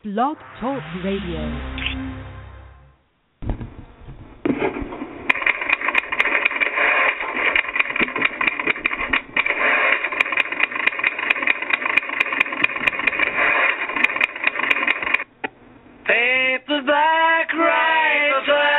Blog Talk Radio. Paperback writer.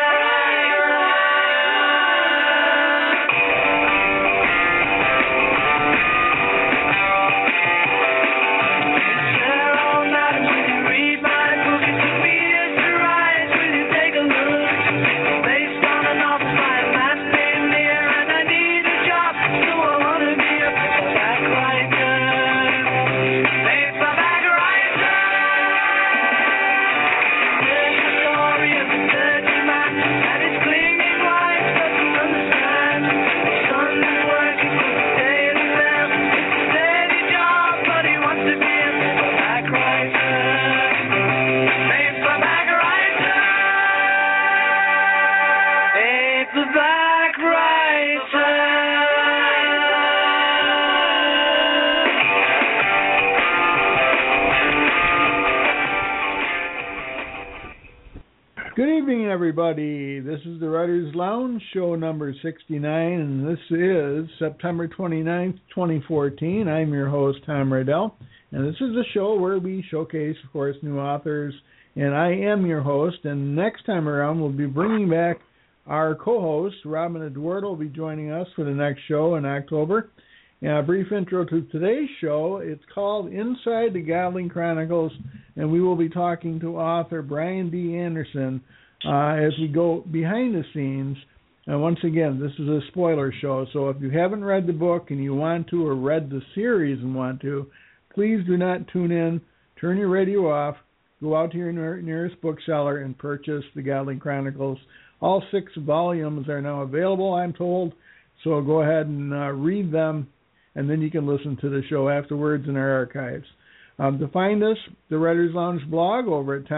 Everybody, this is the Writers Lounge, show number 69, and this is September 29th, 2014. I'm your host, Tom Riddell, and this is a show where we showcase, of course, new authors, and I am your host, and next time around we'll be bringing back our co-host, Robin Eduardo, will be joining us for the next show in October. And a brief intro to today's show, it's called Inside the Godling Chronicles, and we will be talking to author Brian D. Anderson as we go behind the scenes. And once again, this is a spoiler show, so if you haven't read the book and you want to, or read the series and want to, please do not tune in, turn your radio off, go out to your nearest bookseller and purchase the Godling Chronicles. All 6 volumes are now available, I'm told, so go ahead and read them, and then you can listen to the show afterwards in our archives. To find us, the Writers Lounge blog over at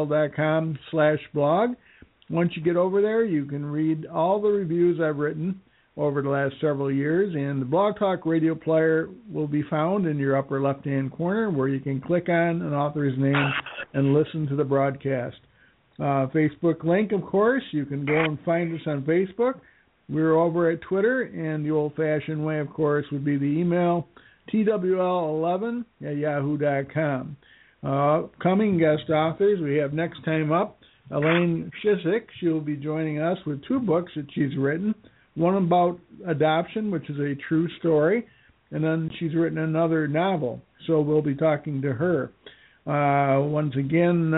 tomriddell.com/blog. Once you get over there, you can read all the reviews I've written over the last several years, and the Blog Talk radio player will be found in your upper left-hand corner where you can click on an author's name and listen to the broadcast. Facebook link, of course, you can go and find us on Facebook. We're over at Twitter, and the old-fashioned way, of course, would be the email twl11@yahoo.com. Coming guest authors, we have next time up Elaine Shisick. She'll be joining us with 2 books that she's written, one about adoption, which is a true story, and then she's written another novel, so we'll be talking to her. Once again,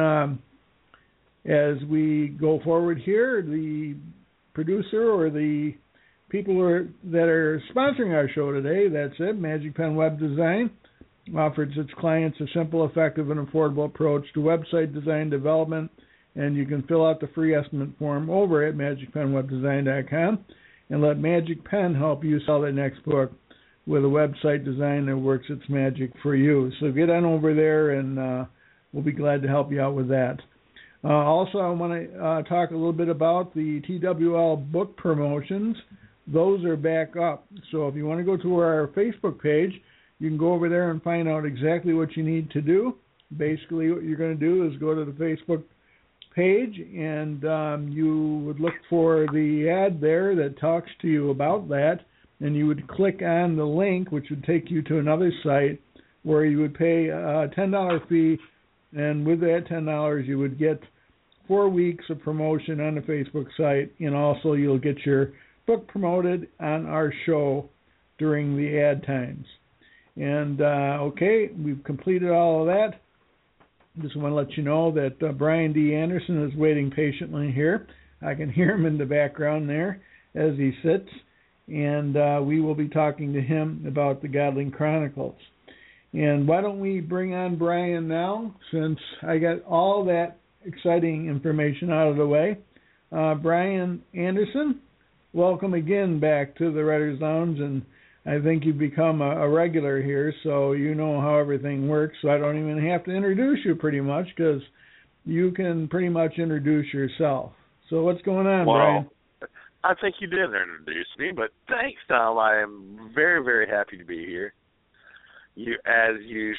as we go forward here, the producer or the people that are sponsoring our show today, that's it, Magic Pen Web Design, offers its clients a simple, effective, and affordable approach to website design development, and you can fill out the free estimate form over at magicpenwebdesign.com and let Magic Pen help you sell that next book with a website design that works its magic for you. So get on over there, and we'll be glad to help you out with that. Also, I want to talk a little bit about the TWL book promotions. Those are back up. So if you want to go to our Facebook page, you can go over there and find out exactly what you need to do. Basically, what you're going to do is go to the Facebook page, and you would look for the ad there that talks to you about that, and you would click on the link, which would take you to another site where you would pay a $10 fee, and with that $10, you would get 4 weeks of promotion on the Facebook site, and also you'll get your book promoted on our show during the ad times. And, okay, we've completed all of that. Just want to let you know that Brian D. Anderson is waiting patiently here. I can hear him in the background there as he sits, and we will be talking to him about the Godling Chronicles. And why don't we bring on Brian now, since I got all that exciting information out of the way. Brian Anderson, welcome again back to the Writers Lounge, and I think you've become a regular here, so you know how everything works, so I don't even have to introduce you pretty much, because you can pretty much introduce yourself. So what's going on, Brian? I think you did introduce me, but thanks, Tom. I am very, very happy to be here. You, as usual,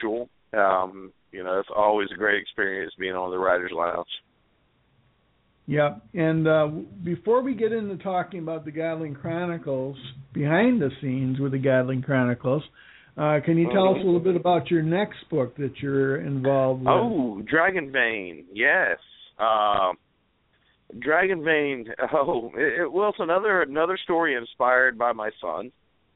It's always a great experience being on the Writers Lounge. Yeah, and before we get into talking about the Godling Chronicles, behind the scenes with the Godling Chronicles, can you tell us a little bit about your next book that you're involved with? Oh, Dragonbane, yes. Dragonbane. Well, it's another story inspired by my son.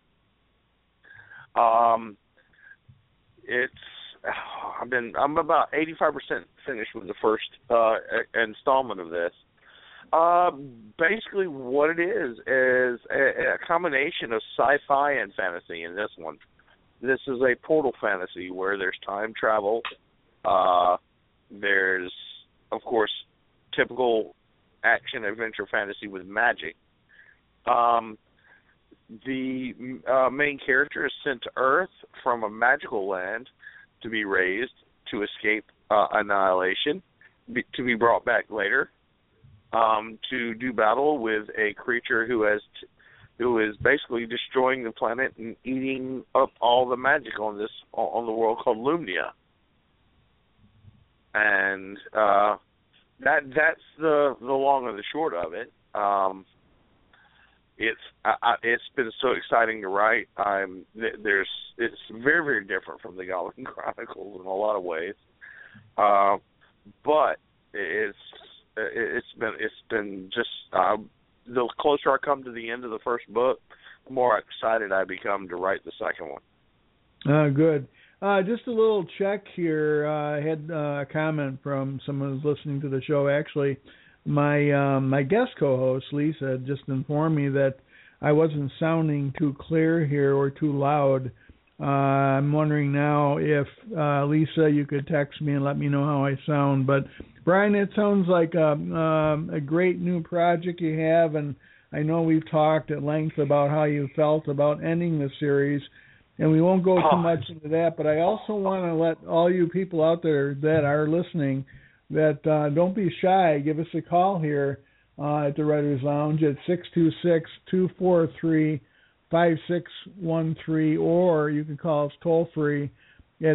I'm about 85% finished with the first installment of this. Basically, what it is a combination of sci-fi and fantasy in this one. This is a portal fantasy where there's time travel. There's, of course, typical action adventure fantasy with magic. The main character is sent to Earth from a magical land to be raised, to escape annihilation, to be brought back later, to do battle with a creature who is basically destroying the planet and eating up all the magic on the world called Lumnia. And that's the long and the short of it. It's been so exciting to write. It's very, very different from the Godling Chronicles in a lot of ways, but it's been just the closer I come to the end of the first book, the more excited I become to write the second one. Good. Just a little check here. I had a comment from someone who's listening to the show. Actually, my guest co-host, Lisa, just informed me that I wasn't sounding too clear here or too loud. I'm wondering now if, Lisa, you could text me and let me know how I sound. But, Brian, it sounds like a great new project you have, and I know we've talked at length about how you felt about ending the series, and we won't go too much into that, but I also want to let all you people out there that are listening that don't be shy. Give us a call here at the Writers Lounge at 626-243-5613, or you can call us toll-free at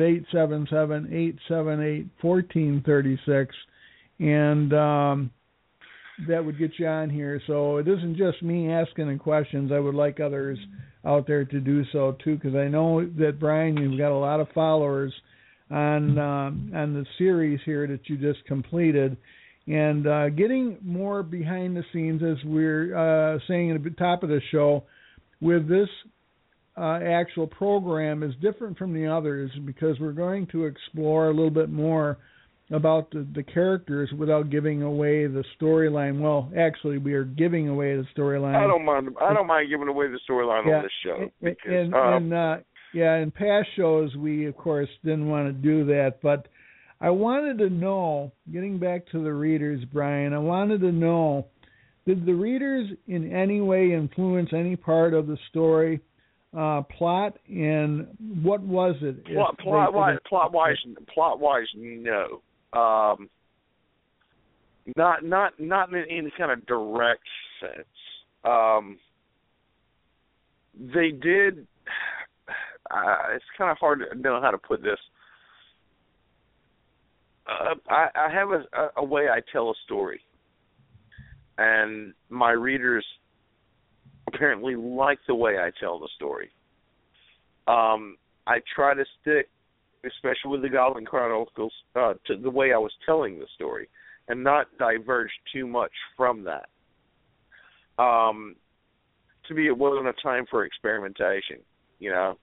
877-878-1436, and that would get you on here. So it isn't just me asking the questions. I would like others out there to do so, too, because I know that, Brian, you've got a lot of followers on the series here that you just completed, and getting more behind the scenes, as we're saying at the top of the show, with this actual program is different from the others because we're going to explore a little bit more about the characters without giving away the storyline. Well, actually, we are giving away the storyline. I don't mind giving away the storyline on this show. Because, in past shows, we, of course, didn't want to do that. But I wanted to know, getting back to the readers, Brian, I wanted to know, did the readers in any way influence any part of the story, plot, and what was it? Plot-wise, no. Not in any kind of direct sense. They did. It's kind of hard to know how to put this. I have a way I tell a story, and my readers apparently like the way I tell the story. I try to stick, especially with the Godling Chronicles, to the way I was telling the story, and not diverge too much from that. To me, it wasn't a time for experimentation. You know,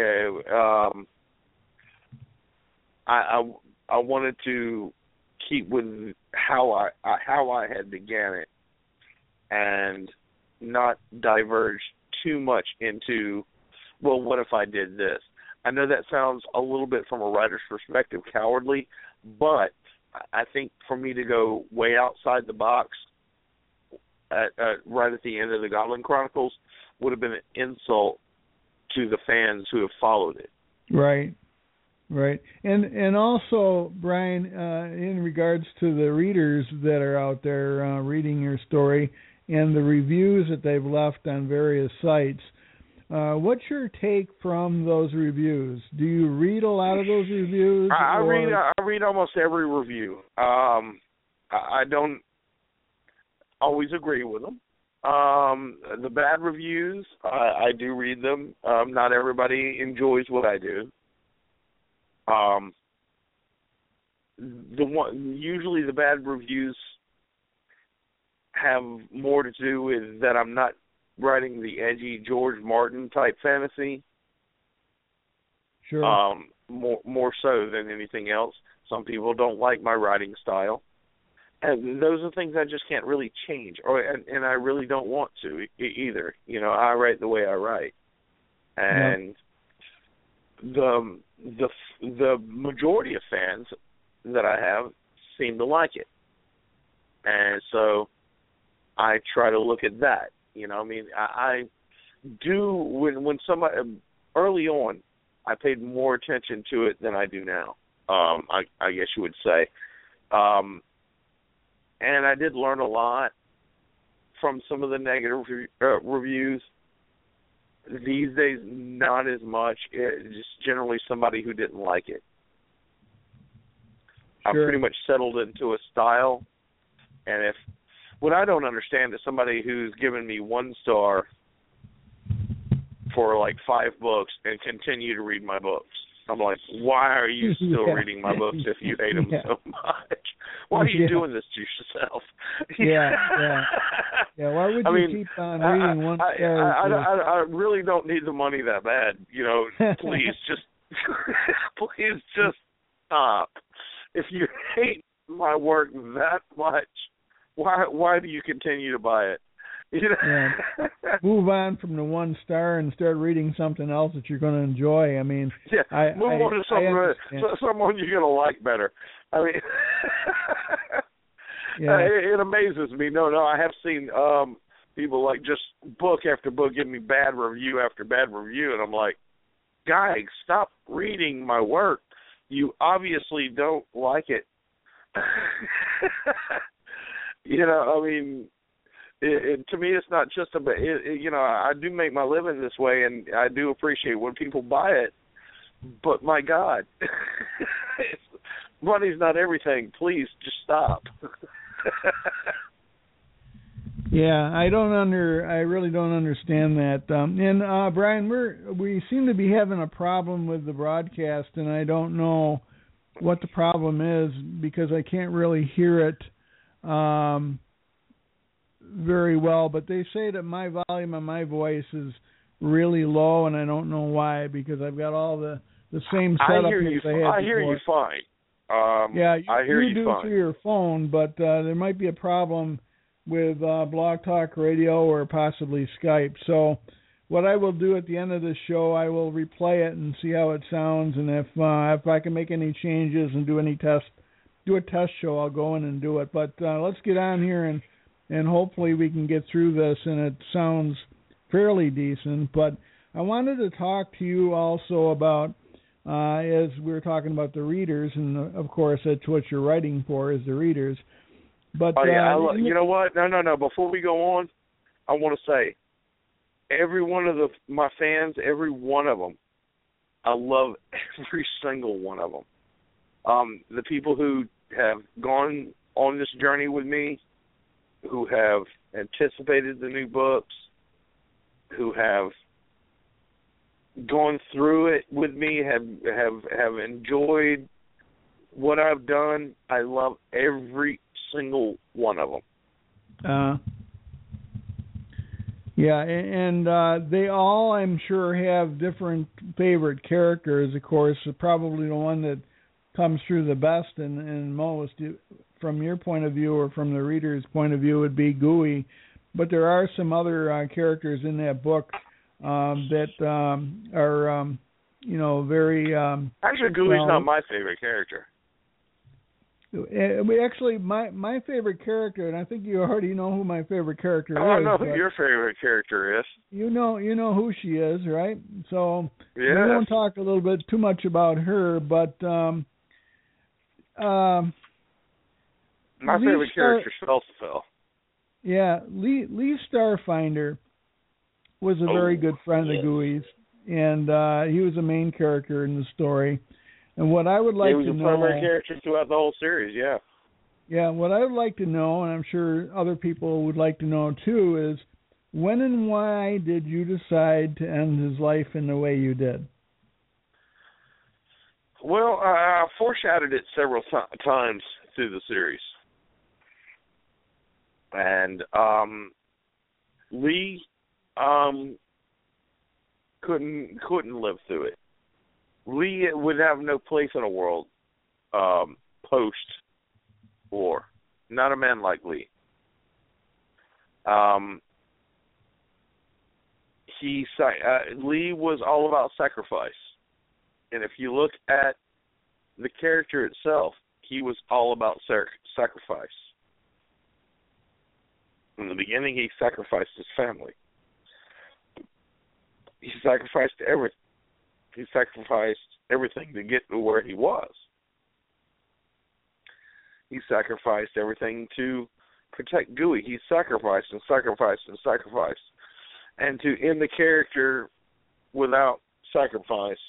I wanted to keep with how I had began it, and not diverge too much into, well, what if I did this? I know that sounds a little bit, from a writer's perspective, cowardly, but I think for me to go way outside the box right at the end of the Godling Chronicles would have been an insult to the fans who have followed it. Right. And also, Brian, in regards to the readers that are out there reading your story and the reviews that they've left on various sites, What's your take from those reviews? Do you read a lot of those reviews? I read almost every review. I don't always agree with them. The bad reviews, I do read them. Not everybody enjoys what I do. Usually the bad reviews have more to do with that I'm not writing the edgy George Martin type fantasy. Sure. More so than anything else. Some people don't like my writing style, and those are things I just can't really change, and I really don't want to either. You know, I write the way I write, and the majority of fans that I have seem to like it, and so I try to look at that. You know, I mean, I do when somebody early on, I paid more attention to it than I do now. I guess you would say, and I did learn a lot from some of the negative reviews. These days, not as much. It's just generally somebody who didn't like it. I've pretty much settled into a style, and what I don't understand is somebody who's given me 1 star for like 5 books and continue to read my books. I'm like, why are you still reading my books if you hate them so much? Why are you doing this to yourself? Yeah. Why would you keep on reading 1 star? I really don't need the money that bad. You know, please just stop. If you hate my work that much, why do you continue to buy it? You know? Move on from the 1 star and start reading something else that you're going to enjoy. I mean, move on to someone you're going to like better. I mean, it amazes me. No, I have seen people like just book after book give me bad review after bad review, and I'm like, guys, stop reading my work. You obviously don't like it. You know, I mean, to me, it's not just about it. You know, I do make my living this way, and I do appreciate when people buy it. But my God, money's not everything. Please, just stop. Yeah, I really don't understand that. And Brian, we seem to be having a problem with the broadcast, and I don't know what the problem is because I can't really hear it very well. But they say that my volume on my voice is really low, and I don't know why because I've got all the same setup as I had before. I hear you fine. I hear you fine through your phone, but there might be a problem with Blog Talk Radio or possibly Skype. So what I will do at the end of the show, I will replay it and see how it sounds, and if I can make any changes and do a test show, I'll go in and do it. But let's get on here and hopefully we can get through this and it sounds fairly decent. But I wanted to talk to you also about, as we were talking about the readers, and of course that's what you're writing for is the readers. But you know what? No. Before we go on, I want to say, every one of my fans, every one of them, I love every single one of them. The people who have gone on this journey with me, who have anticipated the new books, who have gone through it with me, have enjoyed what I've done. I love every single one of them. Yeah, and they all, I'm sure, have different favorite characters. Of course, probably the one that comes through the best and most, from your point of view or from the reader's point of view, would be Gooey. But there are some other characters in that book that are, very... Actually, Gooey's not my favorite character. Actually, my favorite character, and I think you already know who my favorite character is. I know who your favorite character is. You know who she is, right? So yes. We won't talk a little bit too much about her, but my favorite character is Felsephel. Yeah, Lee Starfinder was a very good friend of Gooey's, and he was a main character in the story. And what I would like to know... He was a primary character throughout the whole series, yeah. Yeah, what I would like to know, and I'm sure other people would like to know too, is when and why did you decide to end his life in the way you did? Well, I foreshadowed it several times through the series. And Lee couldn't live through it. Lee would have no place in a world post-war. Not a man like Lee. Lee was all about sacrifice. And if you look at the character itself, he was all about sacrifice. In the beginning, he sacrificed his family. He sacrificed everything. He sacrificed everything to get to where he was. He sacrificed everything to protect Gooey. He sacrificed and sacrificed and sacrificed. And to end the character without sacrifice,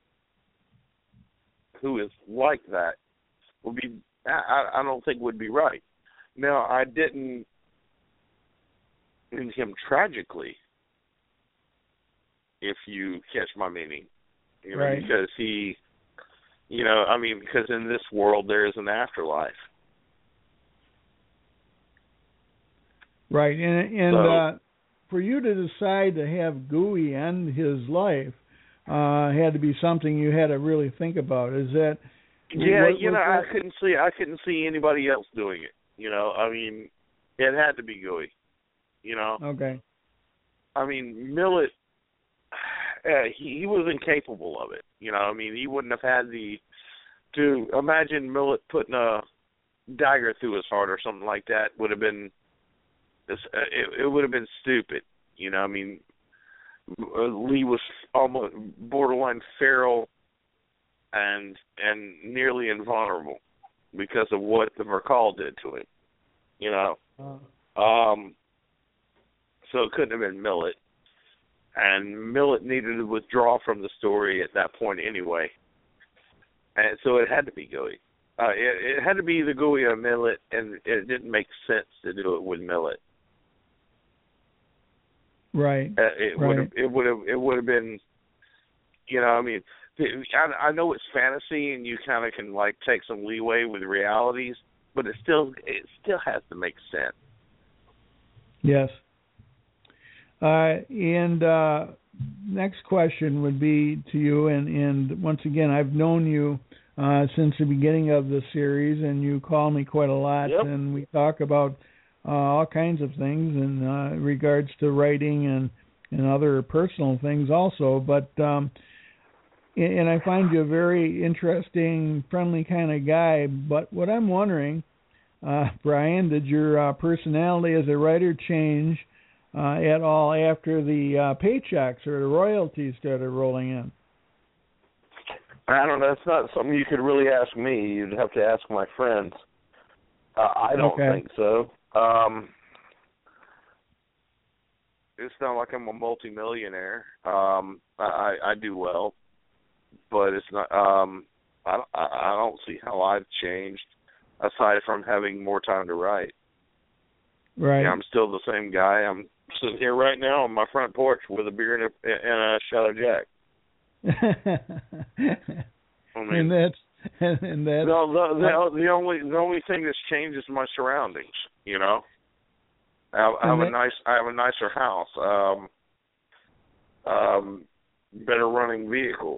who is like that, would be, I don't think would be right. Now, I didn't end him tragically, if you catch my meaning. You know, right. Because because in this world there is an afterlife. Right, and for you to decide to have Gooey end his life had to be something you had to really think about. Is that? Yeah, I couldn't see anybody else doing it. It had to be Gooey. Okay. Millet, he was incapable of it. He wouldn't have had to imagine Millet putting a dagger through his heart or something like that would have been, it would have been stupid. Lee was almost borderline feral and nearly invulnerable because of what the Verkal did to him. So it couldn't have been Millet. And Millet needed to withdraw from the story at that point anyway. And so it had to be Gooey. It had to be the Gooey or Millet, and it didn't make sense to do it with Millet. Right. It would have been, I know it's fantasy and you kind of can take some leeway with realities, but it still has to make sense. Yes. And next question would be to you, and once again, I've known you since the beginning of the series, and you call me quite a lot, yep. And we talk about all kinds of things in regards to writing and other personal things also. But and I find you a very interesting, friendly kind of guy. But what I'm wondering, Brian, did your personality as a writer change at all after the paychecks or the royalties started rolling in? I don't know. That's not something you could really ask me. You'd have to ask my friends. I don't think so. It's not like I'm a multimillionaire. I do well, but it's not. I don't see how I've changed aside from having more time to write. Right. Yeah, I'm still the same guy. I'm sitting here right now on my front porch with a beer and a shot of Jack. And that's the only thing that's changed is my surroundings. I have a nicer house, better running vehicles.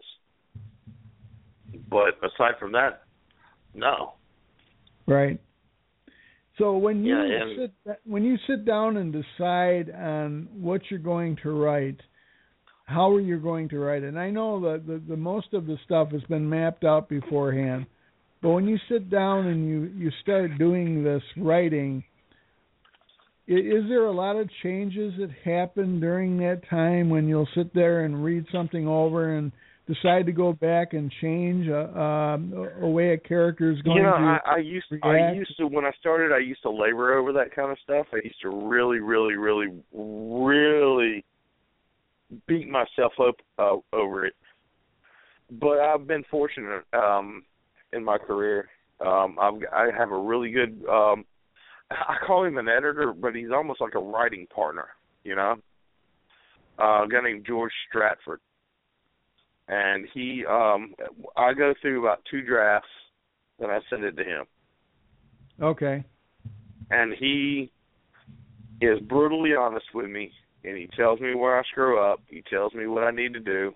But aside from that, no. Right. So when you sit down and decide on what you're going to write, how are you going to write it? And I know that the most of the stuff has been mapped out beforehand, but when you sit down and you start doing this writing, is there a lot of changes that happen during that time when you'll sit there and read something over and decide to go back and change a way a character is going to react? I used to when I started, I used to labor over that kind of stuff. I used to really, really, really, really beat myself up over it. But I've been fortunate in my career. I have a really good. I call him an editor, but he's almost like a writing partner. You know, a guy named George Stratford, and he. I go through about 2 drafts, then I send it to him. Okay. And he is brutally honest with me, and he tells me where I screw up. He tells me what I need to do.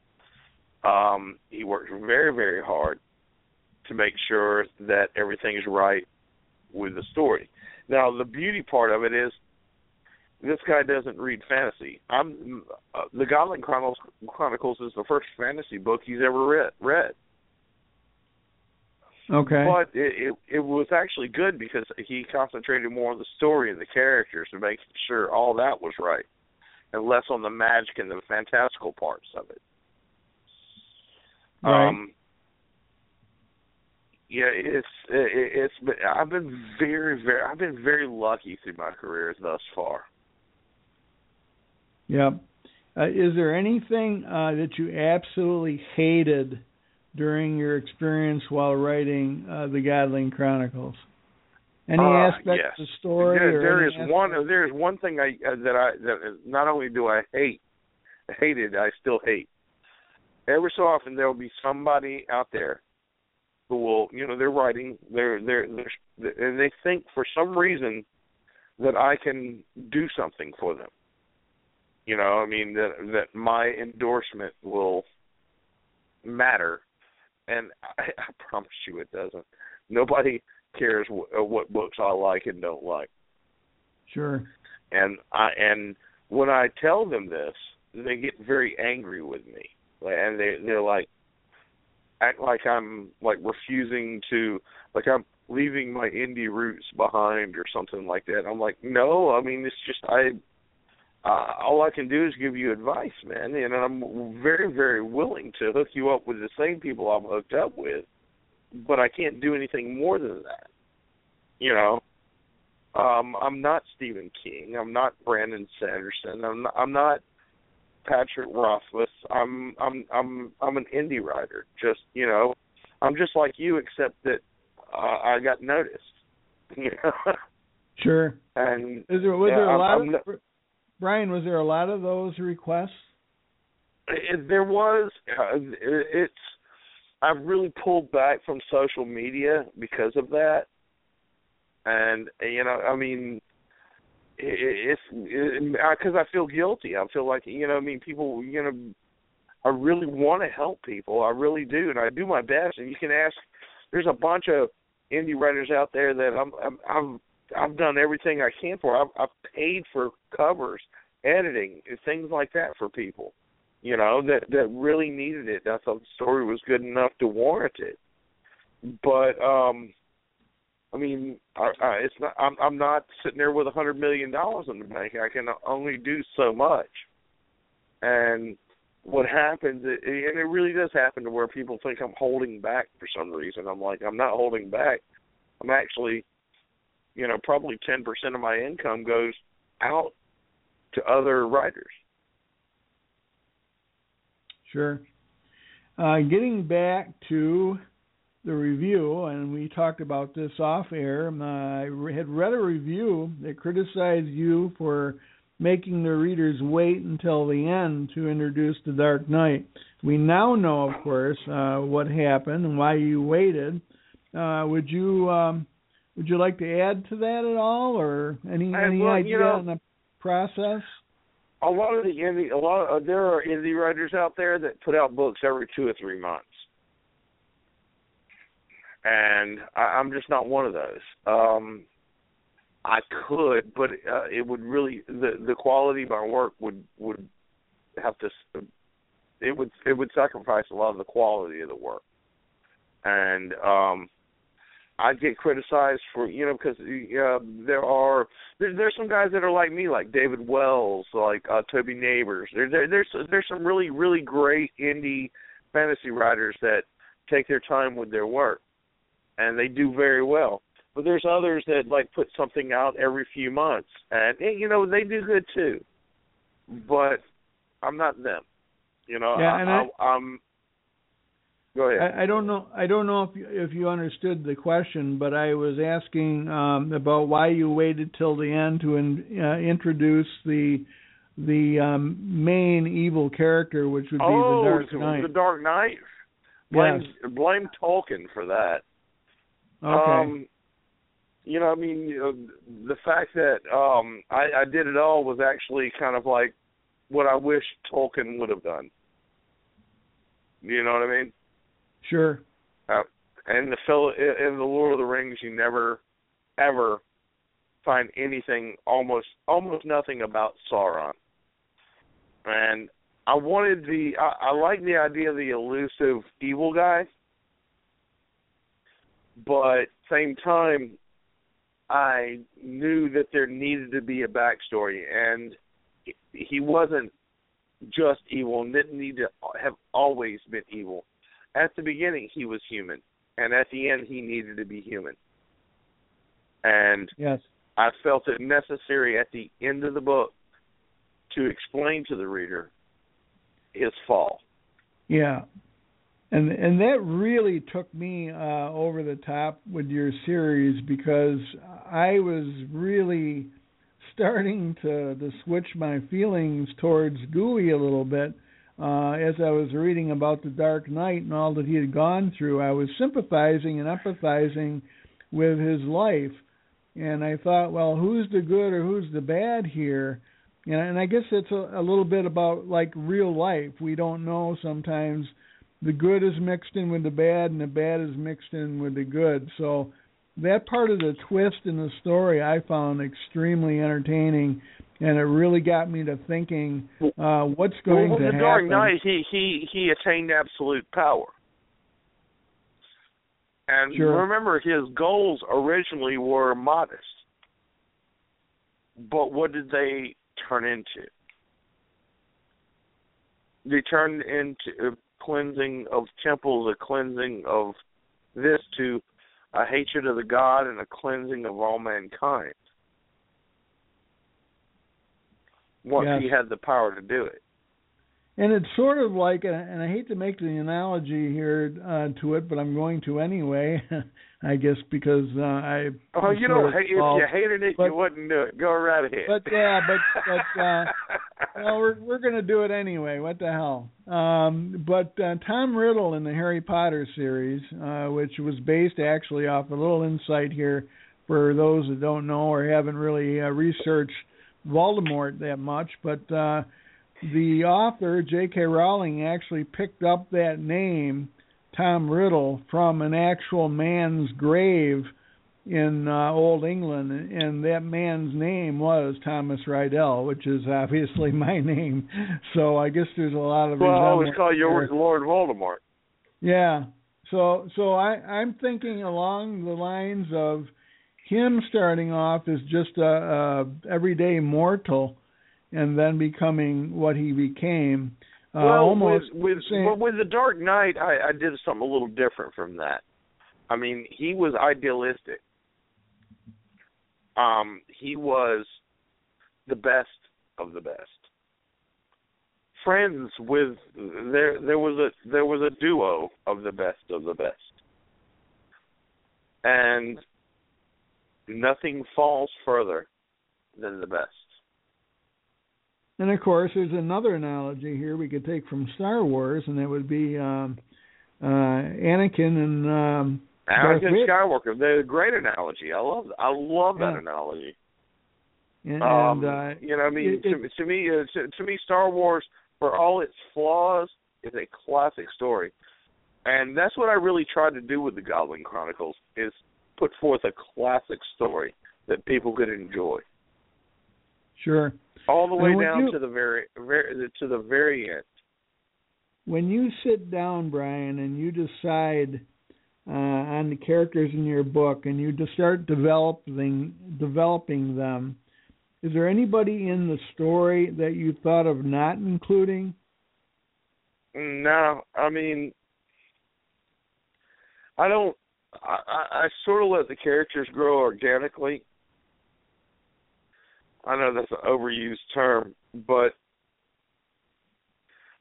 He works very, very hard to make sure that everything is right with the story. Now, the beauty part of it is this guy doesn't read fantasy. The Godling Chronicles is the first fantasy book he's ever read. Okay. But it was actually good because he concentrated more on the story and the characters to make sure all that was right, and less on the magic and the fantastical parts of it. Right. Yeah, it's. I've been very lucky through my career thus far. Yep. Is there anything that you absolutely hated during your experience while writing the Godling Chronicles? Any aspect yes. of the story? There is one thing that not only do I hate it, I still hate. Every so often there will be somebody out there who will, they're writing, and they think for some reason that I can do something for them. That my endorsement will matter, and I promise you it doesn't. Nobody cares what books I like and don't like. Sure. And when I tell them this, they get very angry with me, and they're like, act like I'm like refusing to, like I'm leaving my indie roots behind or something like that. I'm like, no, it's just all I can do is give you advice, man, and I'm very, very willing to hook you up with the same people I'm hooked up with, but I can't do anything more than that. I'm not Stephen King. I'm not Brandon Sanderson. I'm not Patrick Rothfuss. I'm an indie writer. Just I'm just like you, except that I got noticed. Sure. And was there a lot of Brian? Was there a lot of those requests? There was. I've really pulled back from social media because of that, and it's because I feel guilty. I feel like people. I really want to help people. I really do, and I do my best. And you can ask. There's a bunch of indie writers out there that I've done everything I can for. I've paid for covers, editing, and things like that for people. That really needed it. I thought the story was good enough to warrant it. But it's not. I'm not sitting there with $100 million in the bank. I can only do so much. And what happens, and it really does happen to where people think I'm holding back for some reason. I'm like, I'm not holding back. I'm actually, probably 10% of my income goes out to other writers. Sure. Getting back to the review, and we talked about this off air, I had read a review that criticized you for making the readers wait until the end to introduce The Dark Knight. We now know, of course, what happened and why you waited. Would you like to add to that at all, or any idea on the process? There are indie writers out there that put out books every 2 or 3 months, and I'm just not one of those. I could, but it would really the quality of my work would have to. It would sacrifice a lot of the quality of the work, and I'd get criticized for because there's some guys that are like me, like David Wells, like Toby Neighbors. There's some really, really great indie fantasy writers that take their time with their work, and they do very well. But there's others that like put something out every few months, and they do good too. But I'm not them. You know, Yeah, I'm. Go ahead. I don't know if you understood the question, but I was asking about why you waited till the end to introduce the main evil character, which would be the Dark Knight. The Dark Knight. Blame Tolkien for that. Okay. You know, I mean, the fact that I did it all was actually kind of like what I wish Tolkien would have done. You know what I mean? Sure. And in the Lord of the Rings, you never, ever find anything, almost nothing about Sauron. And I like the idea of the elusive evil guy, but at the same time, I knew that there needed to be a backstory, and he wasn't just evil and didn't need to have always been evil. At the beginning, he was human, and at the end, he needed to be human. And yes, I felt it necessary at the end of the book to explain to the reader his fall. Yeah, and that really took me over the top with your series, because I was really starting to switch my feelings towards Dewey a little bit. As I was reading about the Dark Knight and all that he had gone through, I was sympathizing and empathizing with his life. And I thought, well, who's the good or who's the bad here? And I guess it's a little bit about like real life. We don't know sometimes. The good is mixed in with the bad, and the bad is mixed in with the good. So that part of the twist in the story I found extremely entertaining. And it really got me to thinking, what's going to happen? The Dark Knight, he attained absolute power. And sure. Remember, his goals originally were modest. But what did they turn into? They turned into a cleansing of temples, a cleansing of this, to a hatred of the God and a cleansing of all mankind. Once yes. he had the power to do it. And it's sort of like, and I hate to make the analogy here to it, but I'm going to anyway, I guess, because I... Oh, you know, if you hated it, you wouldn't do it. Go right ahead. But well, we're going to do it anyway. What the hell? But Tom Riddle in the Harry Potter series, which was based actually off a little insight here for those that don't know or haven't really researched Voldemort that much, but the author, J.K. Rowling, actually picked up that name, Tom Riddle, from an actual man's grave in Old England, and that man's name was Thomas Rydell, which is obviously my name. So I guess there's a lot of... Well, I always call you Lord Voldemort. Yeah. So I'm thinking along the lines of him starting off as just a everyday mortal, and then becoming what he became. With the Dark Knight, I did something a little different from that. I mean, he was idealistic. He was the best of the best. Friends with there was a duo of the best, and nothing falls further than the best. And, of course, there's another analogy here we could take from Star Wars, and that would be Anakin and Anakin Skywalker. They're a great analogy. I love that analogy. And you know, I mean, to me, Star Wars, for all its flaws, is a classic story. And that's what I really tried to do with the Goblin Chronicles, is put forth a classic story that people could enjoy. Sure. All the way down to the very end. When you sit down, Brian, and you decide on the characters in your book, and you just start developing them, is there anybody in the story that you thought of not including? No, I mean, I don't. I sort of let the characters grow organically. I know that's an overused term, but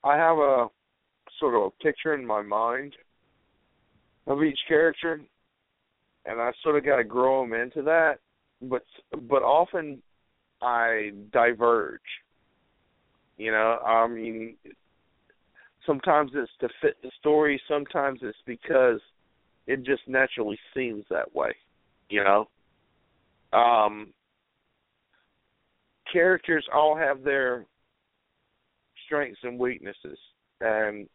I have a sort of a picture in my mind of each character, and I sort of got to grow them into that. But often I diverge. You know, I mean, sometimes it's to fit the story. Sometimes it's because it just naturally seems that way. You know, characters all have their strengths and weaknesses, and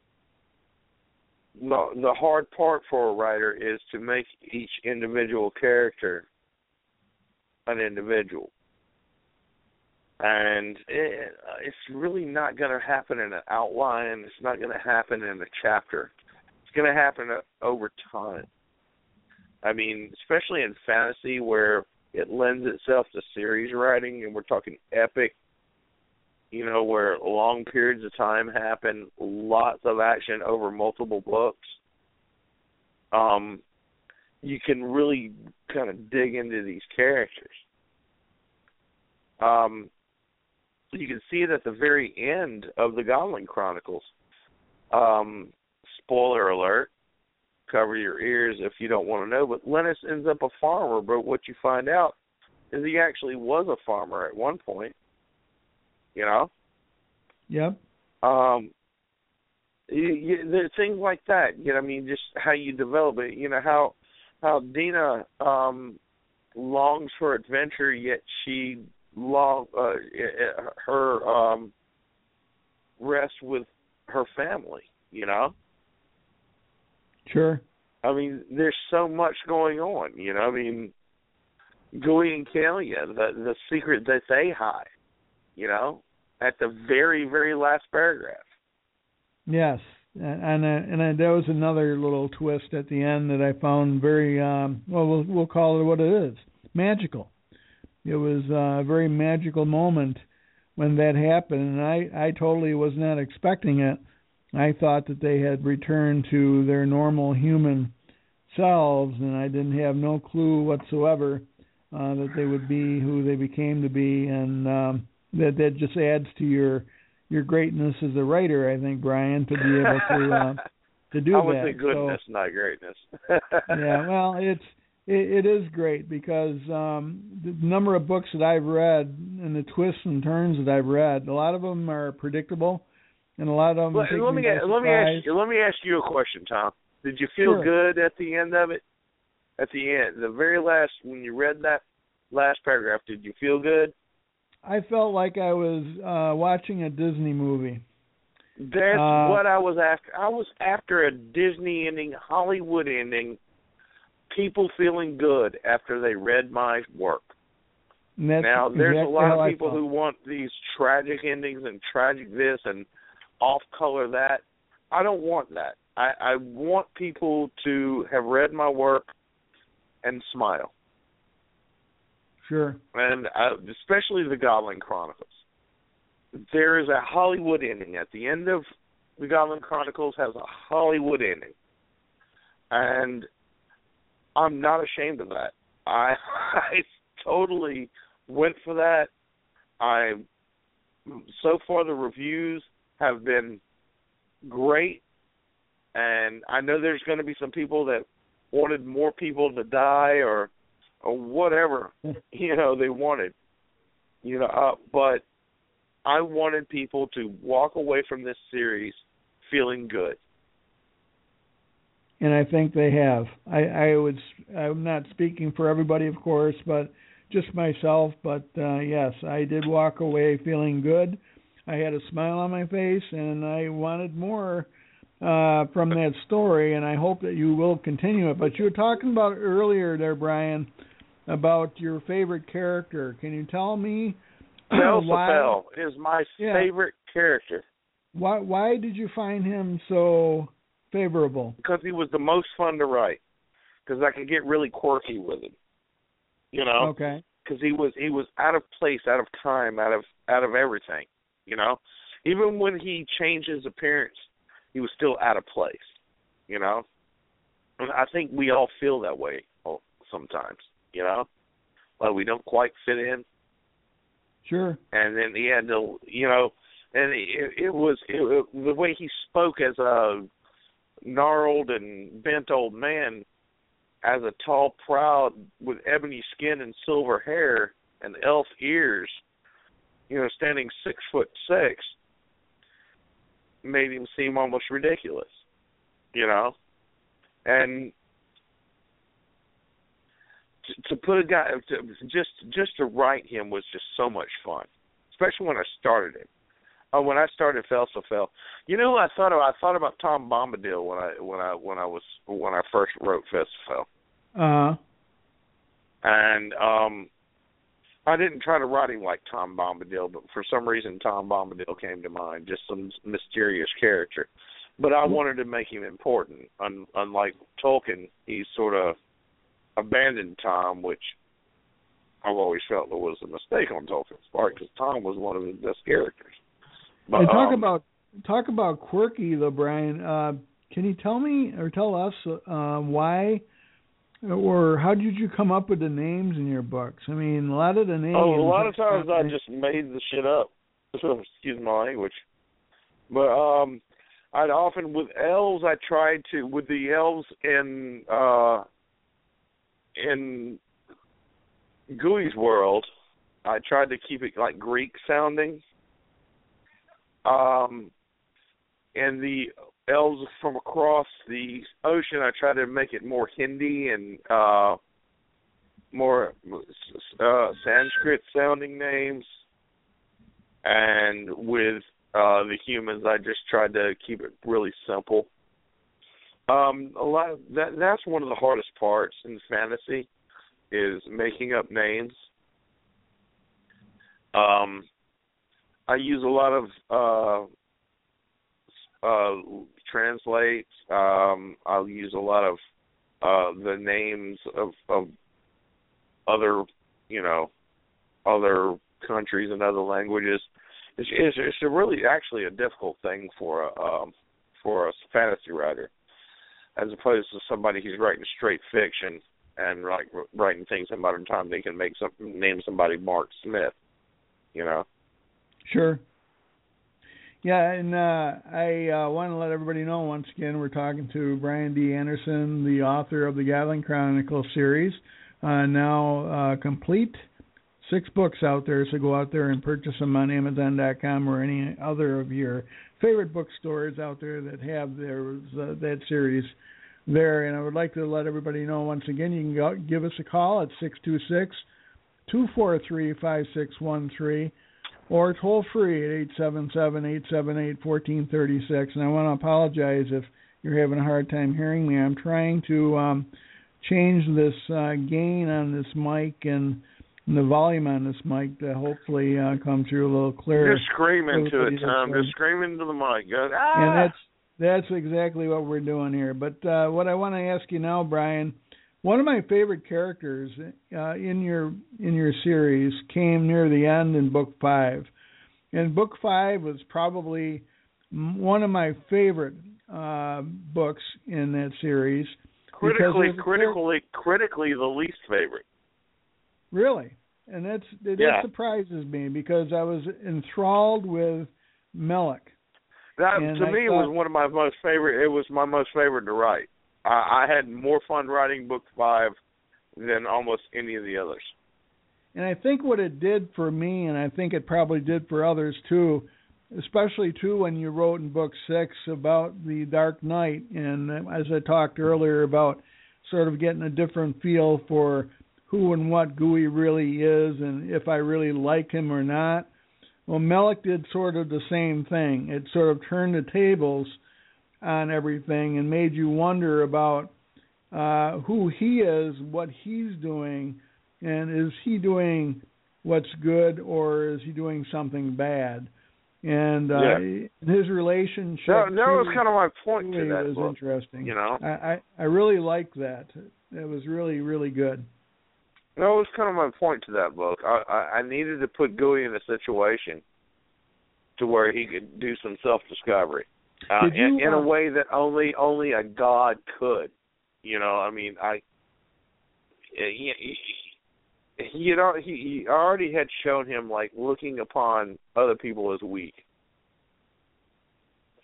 the hard part for a writer is to make each individual character an individual. And it's really not going to happen in an outline. It's not going to happen in a chapter. It's going to happen over time. I mean, especially in fantasy where it lends itself to series writing, and we're talking epic, you know, where long periods of time happen, lots of action over multiple books. You can really kind of dig into these characters. You can see it at the very end of the Goblin Chronicles. Spoiler alert, cover your ears if you don't want to know, but Linus ends up a farmer, but what you find out is he actually was a farmer at one point, you know? Yep. There are things like that, you know, I mean, just how you develop it, you know, how Dina longs for adventure, yet she her rest with her family, you know? Sure. I mean, there's so much going on, you know? I mean, Gui and Kalia, the secret that they hide, you know, at the very, very last paragraph. Yes, and that was another little twist at the end that I found very, we'll call it what it is, magical. It was a very magical moment when that happened, and I totally was not expecting it. I thought that they had returned to their normal human selves, and I didn't have no clue whatsoever that they would be who they became to be, and that just adds to your greatness as a writer, I think, Brian, to be able to do that. I would say goodness, so, not greatness. Yeah, well, it is great because the number of books that I've read and the twists and turns that I've read, a lot of them are predictable, and a lot of them. Let me ask you a question, Tom. Did you feel good at the end of it? At the end, the very last, when you read that last paragraph, did you feel good? I felt like I was watching a Disney movie. That's what I was after. I was after a Disney ending, Hollywood ending, people feeling good after they read my work. Now, there's exactly a lot of people who want these tragic endings and tragic this and off-color that. I don't want that. I want people to have read my work and smile. Sure. And especially the Goblin Chronicles. There is a Hollywood ending. At the end of the Goblin Chronicles has a Hollywood ending. And I'm not ashamed of that. I totally went for that. So far the reviews have been great. And I know there's going to be some people that wanted more people to die or whatever, you know, they wanted, you know, but I wanted people to walk away from this series feeling good. And I think they have. I'm not speaking for everybody, of course, but just myself. But yes, I did walk away feeling good. I had a smile on my face, and I wanted more from that story, and I hope that you will continue it. But you were talking about earlier there, Brian, about your favorite character. Can you tell me why? Bell is my favorite character. Why did you find him so favorable? Because he was the most fun to write. Because I could get really quirky with him. You know? Okay. Because he was out of place, out of time, out of everything. You know? Even when he changed his appearance, he was still out of place. You know? And I think we all feel that way sometimes. You know? Like we don't quite fit in. Sure. And then, you know, And it was the way he spoke as a gnarled and bent old man, as a tall, proud, with ebony skin and silver hair and elf ears, standing 6'6", made him seem almost ridiculous, and to put a guy just to write him was just so much fun, especially when I started it. When I started Felsenfeld, who I thought of? I thought about Tom Bombadil when I first wrote Felsenfeld. And I didn't try to write him like Tom Bombadil, but for some reason Tom Bombadil came to mind, just some mysterious character. But I wanted to make him important. Unlike Tolkien, he sort of abandoned Tom, which I've always felt was a mistake on Tolkien's part, because Tom was one of his best characters. But, and talk about quirky, though, Brian. Can you tell me or tell us why, or how did you come up with the names in your books? I mean, a lot of the names. Oh, a lot of times I just made the shit up. Excuse my language. But I'd often, with elves, I tried to, with the elves in Gooey's world, I tried to keep it like Greek sounding. And the elves from across the ocean, I try to make it more Hindi and more Sanskrit-sounding names. And with the humans, I just tried to keep it really simple. That's one of the hardest parts in fantasy, is making up names. I use a lot of translates. I'll use a lot of the names of other, other countries and other languages. It's really actually a difficult thing for a fantasy writer, as opposed to somebody who's writing straight fiction and writing things in modern time. They can name somebody Mark Smith, Sure. Yeah, and I want to let everybody know, once again, we're talking to Brian D. Anderson, the author of the Gatling Chronicles series, now complete. 6 books out there, so go out there and purchase them on Amazon.com or any other of your favorite bookstores out there that have that series there. And I would like to let everybody know, once again, you can give us a call at 626-243-5613. or toll free at 877-878-1436. And I want to apologize if you're having a hard time hearing me. I'm trying to change this gain on this mic and the volume on this mic to hopefully come through a little clearer. Just scream into it, Tom. Just scream into the mic. And that's exactly what we're doing here. But what I want to ask you now, Brian, one of my favorite characters in your series came near the end in Book 5. And Book 5 was probably one of my favorite books in that series. Critically, the least favorite. Really? And that surprises me, because I was enthralled with Melek. That, to me, it was one of my most favorite. It was my most favorite to write. I had more fun writing Book 5 than almost any of the others. And I think what it did for me, and I think it probably did for others too, especially too when you wrote in Book 6 about the Dark Knight, and as I talked earlier about sort of getting a different feel for who and what Gooey really is and if I really like him or not. Well, Melek did sort of the same thing. It sort of turned the tables on everything and made you wonder about who he is, what he's doing, and is he doing what's good or is he doing something bad? And his relationship. That was kind of my point to that book. Interesting. I really liked that. It was really, really good. That was kind of my point to that book. I needed to put Gooey in a situation to where he could do some self-discovery in a way that only a god could. He already had shown him, like, looking upon other people as weak.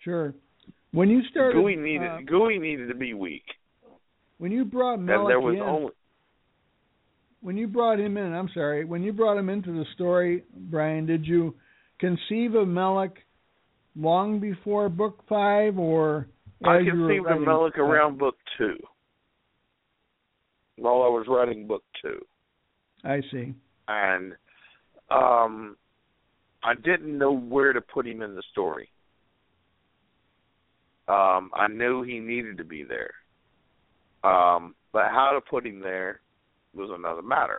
Sure. When you started, Gooey needed to be weak. When you brought And Melek there was in, when you brought him in, when you brought him into the story, Brian, did you conceive of Melek long before book 5, or I as you were conceived of writing? Melek around book 2, while I was writing book 2. I see. And I didn't know where to put him in the story. I knew he needed to be there. But how to put him there was another matter.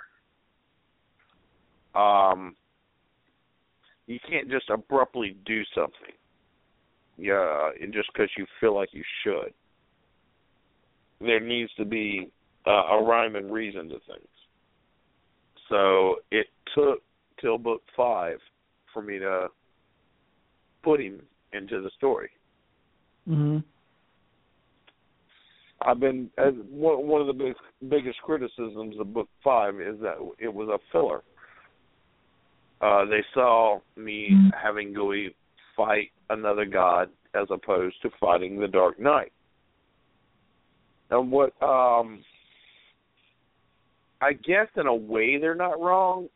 You can't just abruptly do something, and just because you feel like you should. There needs to be a rhyme and reason to things. So it took till book 5 for me to put him into the story. Mm-hmm. I've been one of the biggest criticisms of book 5 is that it was a filler. They saw me having Gooey fight another god as opposed to fighting the Dark Knight. And what I guess in a way they're not wrong,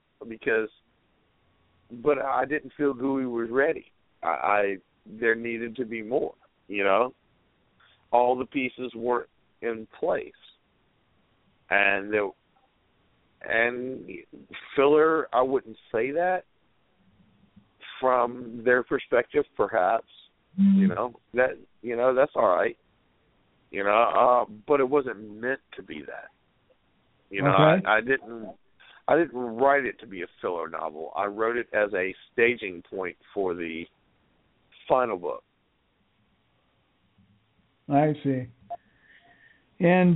but I didn't feel Gooey was ready. There needed to be more, All the pieces weren't in place. And filler, I wouldn't say that. From their perspective, perhaps, that's all right. But it wasn't meant to be that. Okay. I didn't write it to be a filler novel. I wrote it as a staging point for the final book. I see. And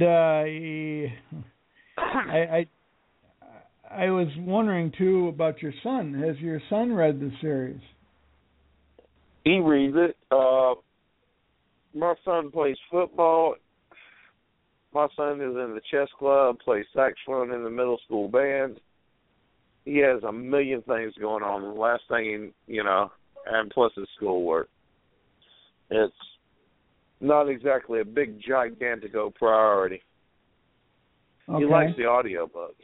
I was wondering too about your son. Has your son read the series? He reads it. My son plays football. My son is in the chess club, plays saxophone in the middle school band. He has a million things going on. The last thing, and plus his schoolwork. It's not exactly a big, gigantico priority. Okay. He likes the audiobooks.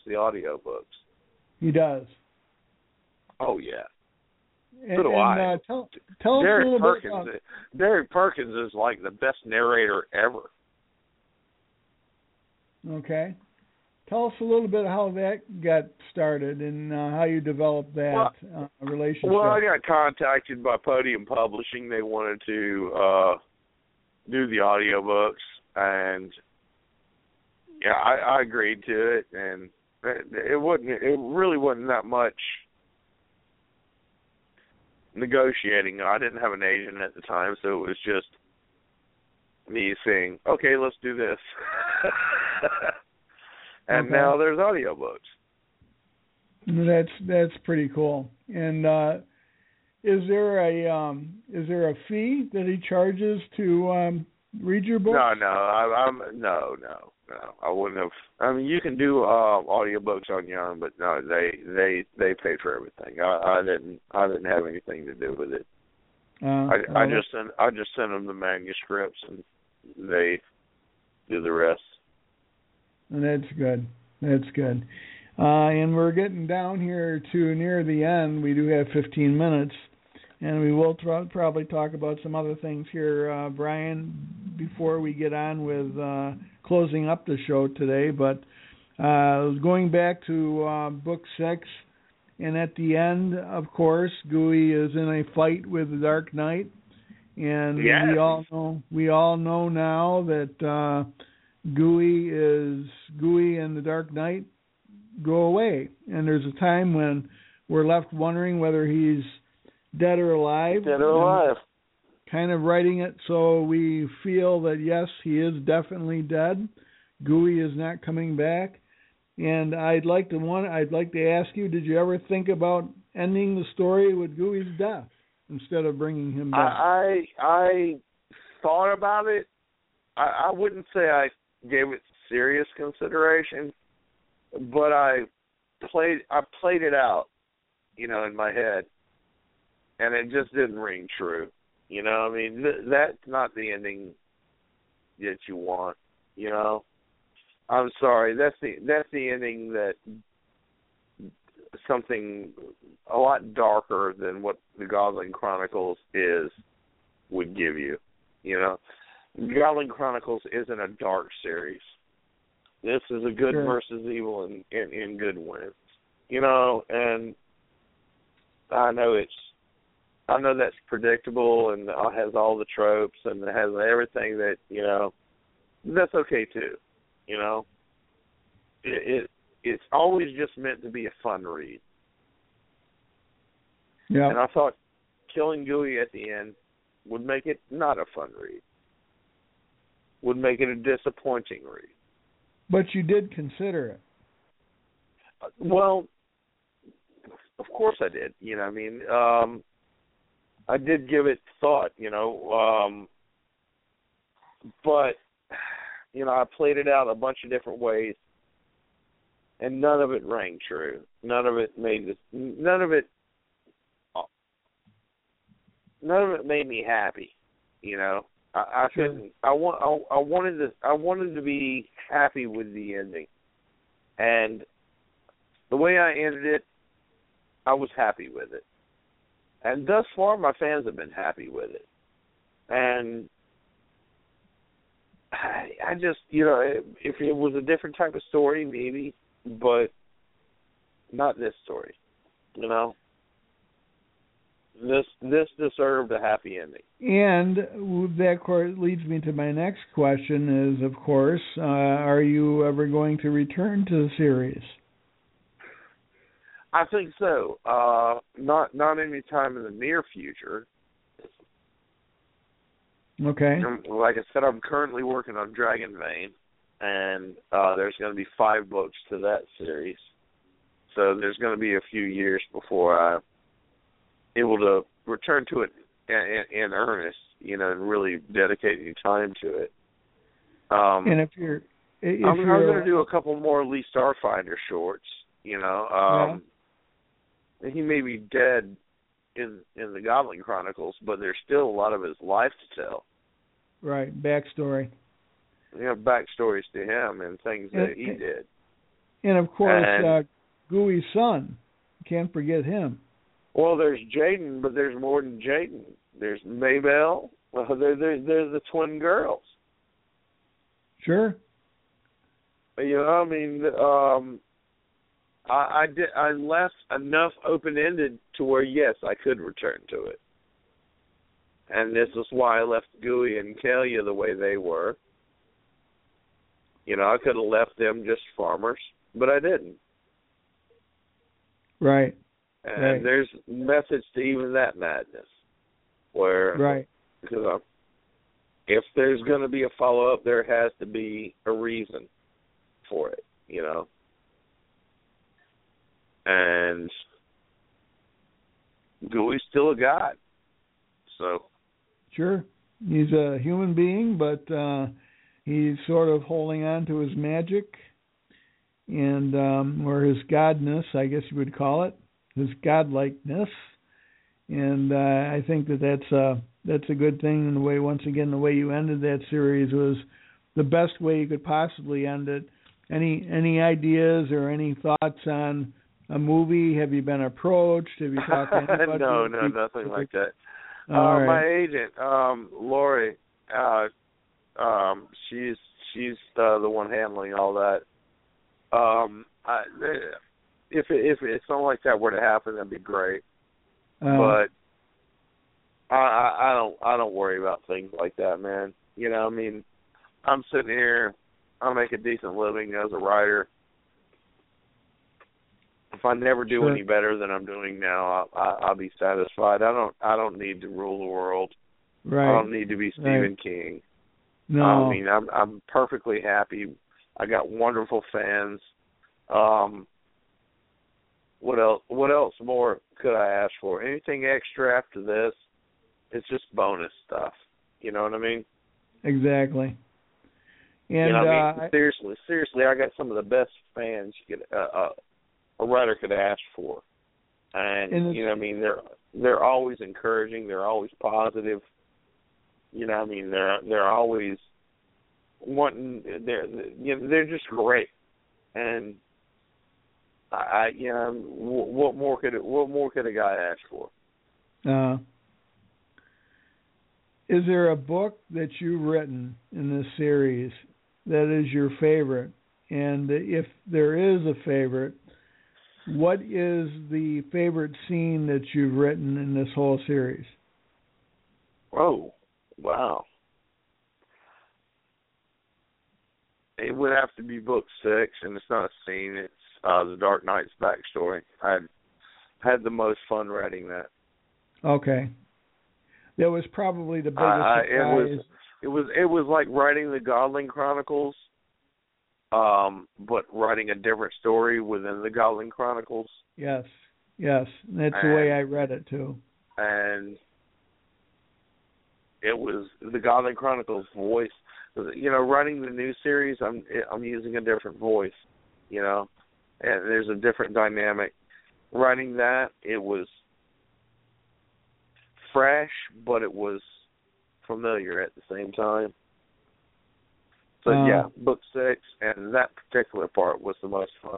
He does. Oh, yeah. And, So do I. Tell us a little bit about... Derek Perkins is like the best narrator ever. Okay. Tell us a little bit how that got started and how you developed that relationship. Well, I got contacted by Podium Publishing. They wanted to do the audiobooks, and I agreed to it, and it really wasn't that much negotiating. I didn't have an agent at the time, so it was just me saying, okay, let's do this. And okay. Now there's audiobooks. That's pretty cool. And is there a fee that he charges to read your book? No. I wouldn't have. I mean, you can do audiobooks on your own, but no, they pay for everything. I didn't have anything to do with it. I just sent them the manuscripts, and they do the rest. And that's good. And we're getting down here to near the end. We do have 15 minutes, and we will probably talk about some other things here, Brian, before we get on with closing up the show today. But going back to Book 6, and at the end, of course, Gooey is in a fight with the Dark Knight, and yes. we all know now that Gooey and the Dark Knight go away, and there's a time when we're left wondering whether he's dead or alive. Kind of writing it so we feel that yes, he is definitely dead. Gooey is not coming back, and I'd like to ask you: did you ever think about ending the story with Gooey's death instead of bringing him back? I thought about it. I wouldn't say I gave it serious consideration, but I played it out, in my head, and it just didn't ring true. You know, I mean, that's not the ending that you want. You know, I'm sorry, that's the ending that something a lot darker than what the Goblin Chronicles would give you. You know, Goblin Chronicles isn't a dark series. This is a good versus evil and good wins. You know, and I know that's predictable and has all the tropes and it has everything that, you know, that's okay too. You know, it's always just meant to be a fun read. Yeah. And I thought killing Gooey at the end would make it not a fun read. Would make it a disappointing read. But you did consider it. Well, of course I did. You know, I mean, I did give it thought, you know, but, you know, I played it out a bunch of different ways, and none of it rang true. None of it made me happy. You know, I couldn't. I wanted to be happy with the ending, and the way I ended it, I was happy with it. And thus far, my fans have been happy with it. And I just, you know, if it was a different type of story, maybe, but not this story. You know, this deserved a happy ending. And that leads me to my next question: is, of course, are you ever going to return to the series? I think so. Not any time in the near future. Okay. Like I said, I'm currently working on Dragonbane, and there's going to be 5 books to that series. So there's going to be a few years before I'm able to return to it in earnest, you know, and really dedicate any time to it. And if I'm going to do a couple more Lee Starfinder shorts, you know. He may be dead in the Goblin Chronicles, but there's still a lot of his life to tell. Right, backstory. You know, backstories to him and things that he did. And, of course, Gooey's son. Can't forget him. Well, there's Jaden, but there's more than Jaden. There's Maybelle. Well, there's the twin girls. Sure. You know, I mean, I left enough open-ended to where, yes, I could return to it. And this is why I left Gooey and Kalia the way they were. You know, I could have left them just farmers, but I didn't. Right. And there's methods to even that madness. Where, because if there's going to be a follow-up, there has to be a reason for it, you know. And Gooey's still a god. So. Sure. He's a human being, but he's sort of holding on to his magic and or his godness, I guess you would call it, his godlikeness. And I think that's a good thing. And the way, once again, the way you ended that series was the best way you could possibly end it. Any ideas or any thoughts on a movie? Have you been approached? Have you talked to anybody? No, nothing like that. Right. My agent, Lori, she's the one handling all that. If something like that were to happen, that'd be great. But I don't worry about things like that, man. You know, I mean, I'm sitting here, I make a decent living as a writer. If I never do any better than I'm doing now, I'll be satisfied. I don't need to rule the world. Right. I don't need to be Stephen King. No. I mean, I'm perfectly happy. I got wonderful fans. What else more could I ask for? Anything extra after this, it's just bonus stuff. You know what I mean? Exactly. And you know what I mean? Seriously, I got some of the best fans you could a writer could ask for. And you know what I mean, they're always encouraging, they're always positive. You know, I mean, they're always wanting. They're just great, and what more could a guy ask for? Is there a book that you've written in this series that is your favorite? And if there is a favorite, what is the favorite scene that you've written in this whole series? Oh, wow. It would have to be book 6, and it's not a scene. It's The Dark Knight's backstory. I had the most fun writing that. Okay. That was probably the biggest surprise. It was like writing the Godling Chronicles, but writing a different story within the Godling Chronicles. Yes. That's the way I read it too. And it was the Godling Chronicles voice. You know, writing the new series, I'm using a different voice. You know, and there's a different dynamic. Writing that, it was fresh, but it was familiar at the same time. So yeah, book 6, and that particular part was the most fun.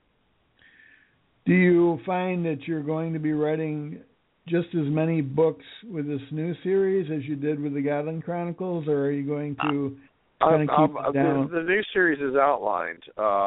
Do you find that you're going to be writing just as many books with this new series as you did with the Godling Chronicles, or are you going to kind of keep it down? The new series is outlined.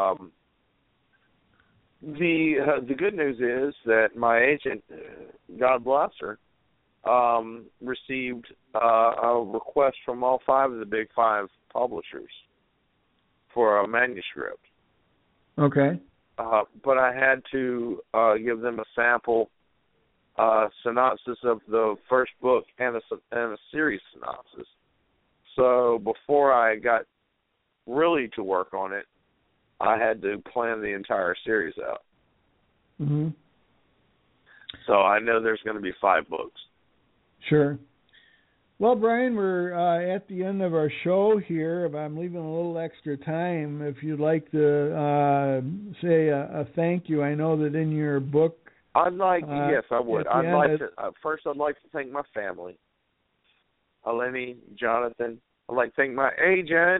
The good news is that my agent, God bless her, received a request from all 5 of the big 5 publishers for a manuscript. Okay. But I had to give them a sample synopsis of the first book and a series synopsis. So before I got really to work on it, I had to plan the entire series out. Mm-hmm. So I know there's going to be 5 books. Sure. Well, Brian, we're at the end of our show here, but I'm leaving a little extra time. If you'd like to say a thank you, I know that in your book. Yes, I would. First, I'd like to thank my family, Eleni, Jonathan. I'd like to thank my agent,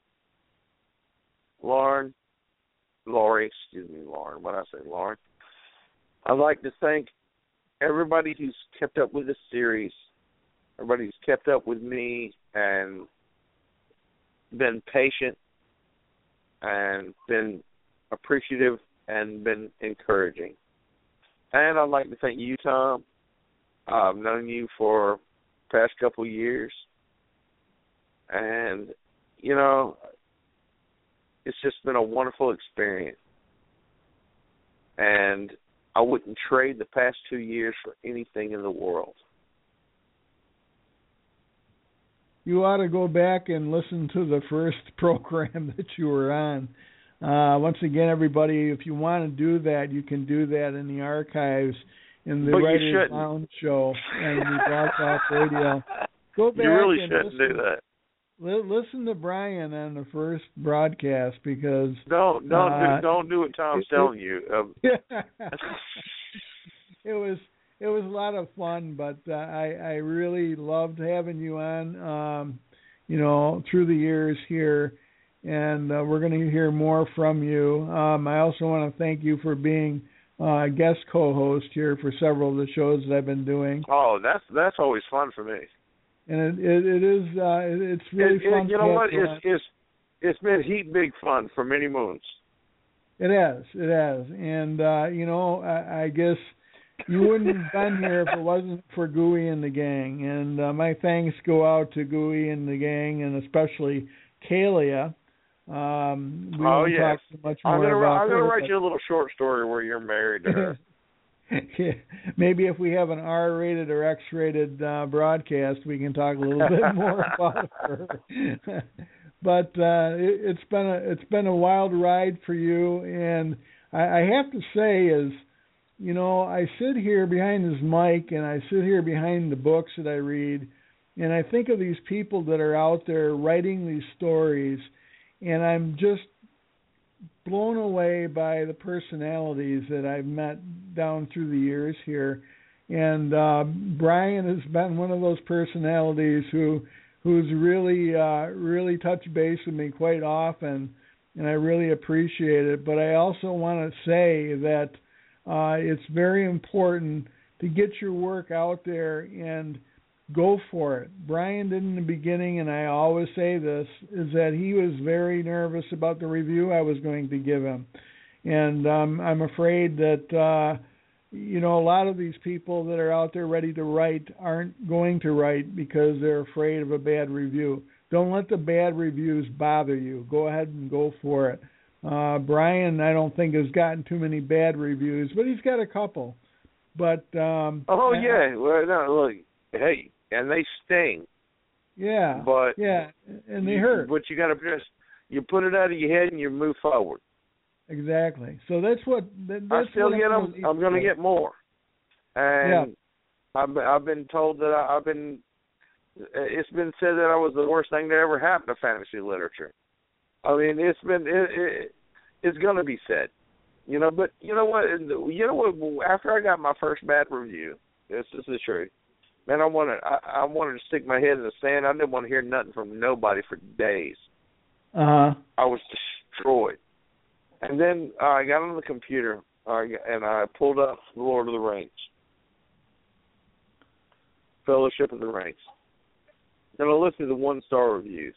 Lauren. When I say Lauren. I'd like to thank everybody who's kept up with this series, everybody who's kept up with me and been patient and been appreciative and been encouraging. And I'd like to thank you, Tom. I've known you for the past couple of years. And, you know, it's just been a wonderful experience. And I wouldn't trade the past 2 years for anything in the world. You ought to go back and listen to the first program that you were on. Once again, everybody, if you want to do that, you can do that in the archives in the Writers Lounge show and the Blog Talk Radio. Go back. You really shouldn't do that. Listen to Brian on the first broadcast because don't do what Tom's telling you. It was a lot of fun, but I really loved having you on. Through the years here, and we're going to hear more from you. I also want to thank you for being a guest co-host here for several of the shows that I've been doing. Oh, that's always fun for me. And it's really fun. You know what? It's been heat big fun for many moons. It has, and I guess you wouldn't have been here if it wasn't for Gooey and the gang. And my thanks go out to Gooey and the gang, and especially Kalia. We won't talk too much more about I'm going to write you a little short story where you're married to her. Maybe if we have an R-rated or X-rated broadcast, we can talk a little bit more about her. But it's been a wild ride for you, and I have to say I sit here behind this mic and I sit here behind the books that I read, and I think of these people that are out there writing these stories, and I'm just blown away by the personalities that I've met down through the years here. And Brian has been one of those personalities who who's really touched base with me quite often, and I really appreciate it. But I also want to say that it's very important to get your work out there and go for it. Brian did in the beginning, and I always say this, is that he was very nervous about the review I was going to give him. And I'm afraid that, a lot of these people that are out there ready to write aren't going to write because they're afraid of a bad review. Don't let the bad reviews bother you. Go ahead and go for it. Brian, I don't think, has gotten too many bad reviews, but he's got a couple. But yeah. Well, no, look, hey, and they sting. Yeah. But yeah, and they hurt. But you got to just put it out of your head and you move forward. Exactly. So that's what. I still get them. I'm going to get more. And I've been told that it's been said that I was the worst thing that ever happened to fantasy literature. I mean, it's going to be said, But you know what? After I got my first bad review, this is the truth. Man, I wanted to stick my head in the sand. I didn't want to hear nothing from nobody for days. I was destroyed. And then I got on the computer and I pulled up The Lord of the Rings, Fellowship of the Rings. And I listened to the 1-star reviews.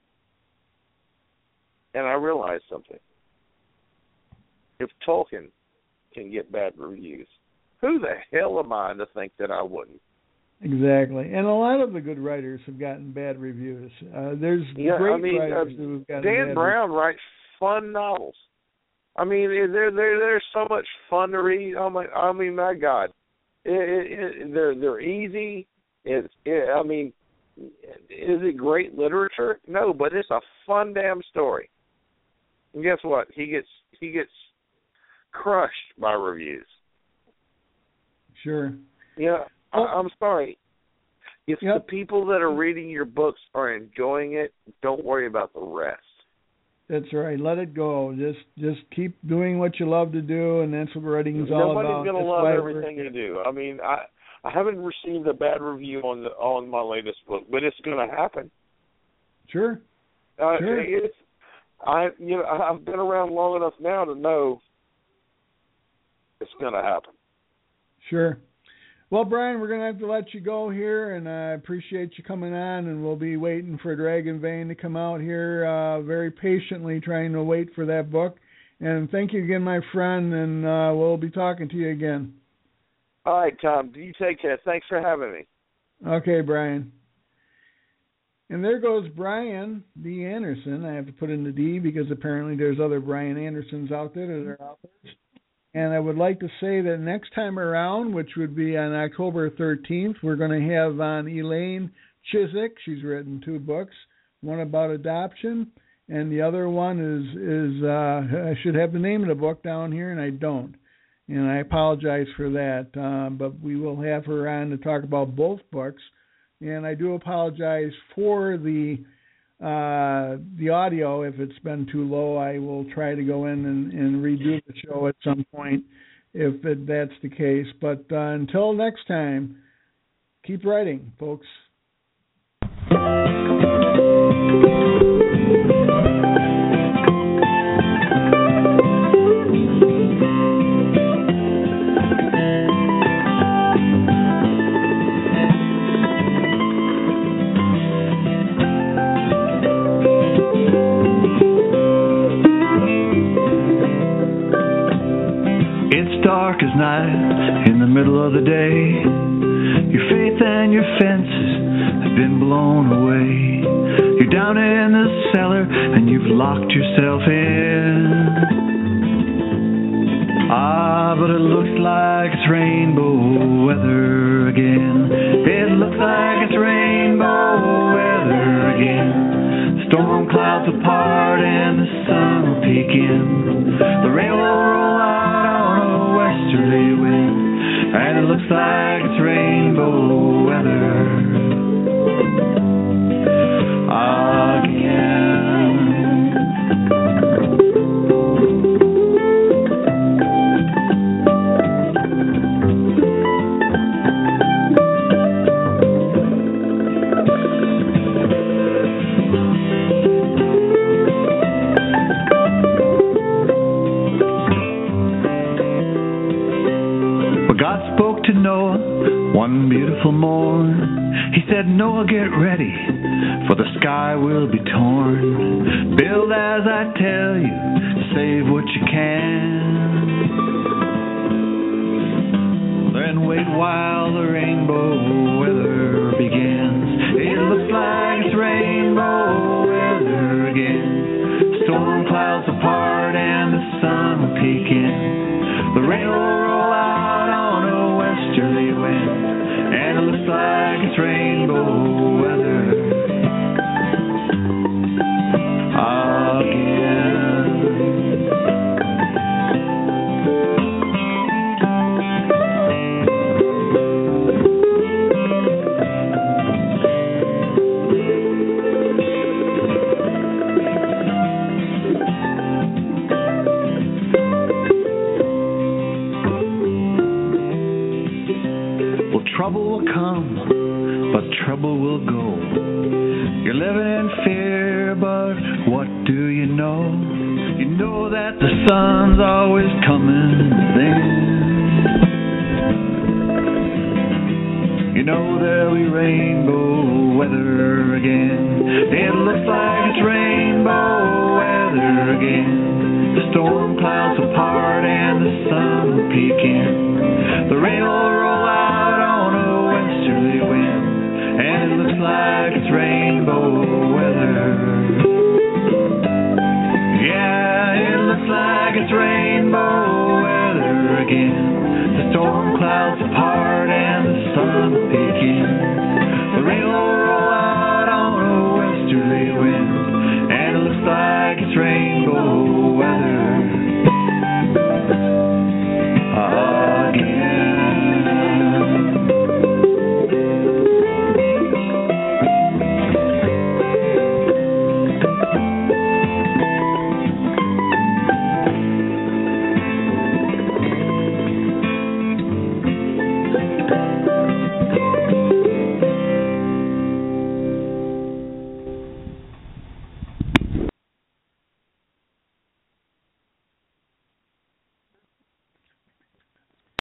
And I realized something. If Tolkien can get bad reviews, who the hell am I to think that I wouldn't? Exactly. And a lot of the good writers have gotten bad reviews. There's great writers who have gotten Dan Brown writes fun novels. I mean, they're so much fun to read. My God. They're easy. Is it great literature? No, but it's a fun damn story. And guess what? He gets crushed by reviews. Sure. Yeah, I'm sorry. If the people that are reading your books are enjoying it, don't worry about the rest. That's right. Let it go. Just keep doing what you love to do, and that's what writing's all about. Nobody's going to love everything you do. I mean, I haven't received a bad review on my latest book, but it's going to happen. Sure. Sure. I've been around long enough now to know it's going to happen. Sure. Well, Brian, we're going to have to let you go here, and I appreciate you coming on, and we'll be waiting for Dragon Vein to come out here very patiently, trying to wait for that book. And thank you again, my friend, and we'll be talking to you again. All right, Tom. You take care. Thanks for having me. Okay, Brian. And there goes Brian D. Anderson. I have to put in the D because apparently there's other Brian Andersons out there that are authors. And I would like to say that next time around, which would be on October 13th, we're going to have on Elaine Chiswick. She's written 2 books, one about adoption, and the other one is I should have the name of the book down here, and I don't. And I apologize for that. But we will have her on to talk about both books. And I do apologize for the audio. If it's been too low, I will try to go in and redo the show at some point if that's the case. But until next time, keep writing, folks. Dark as night in the middle of the day. Your faith and your fences have been blown away. You're down in the cellar and you've locked yourself in. But it looks like it's rainbow weather again. It looks like it's rainbow weather again. Storm clouds apart and the sun will peek in. The rain will roll out on a westerly wind, and it looks like it's rainbow weather again. one beautiful morn, he said, Noah, get ready, for the sky will be torn. Build as I tell you, save what you can. Then wait while the rainbow weather begins. It looks like it's rainbow weather again. Storm clouds apart and the sun will peek in. The rain will roll out on a westerly wind, and it looks like it's rainbow weather again. Well, trouble will come, but trouble will go. You're living in fear, but what do you know? You know that the sun's always coming then. You know there'll be rainbow weather again. It looks like it's rainbow weather again. The storm clouds apart and the sun will peek in. The rain will roll out on a westerly wind, and it looks like it's rainbow weather. Yeah, it looks like it's rainbow weather again. The storm clouds apart